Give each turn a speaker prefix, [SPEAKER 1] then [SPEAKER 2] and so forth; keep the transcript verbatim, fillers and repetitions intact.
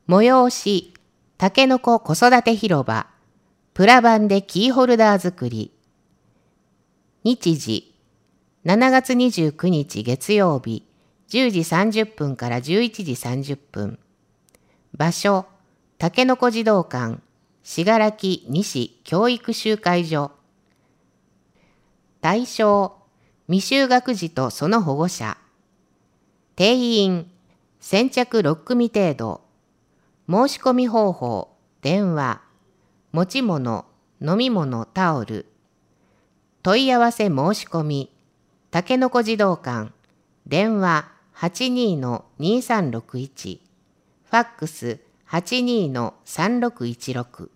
[SPEAKER 1] 催し、たけのこ子育て広場、プラ板でキーホルダー作り。日時、しちがつにじゅうくにち月曜日、じゅうじさんじゅっぷんからじゅういちじさんじゅっぷん。場所、たけのこ児童館、信楽西教育集会所。対象、未就学児とその保護者。定員、先着ろっくみ程度。申し込み方法、電話。持ち物、飲み物、タオル。問い合わせ申し込み、たけのこ児童館、電話 はちにーのにさんろくいち、ファックス はちにーのさんろくいちろく。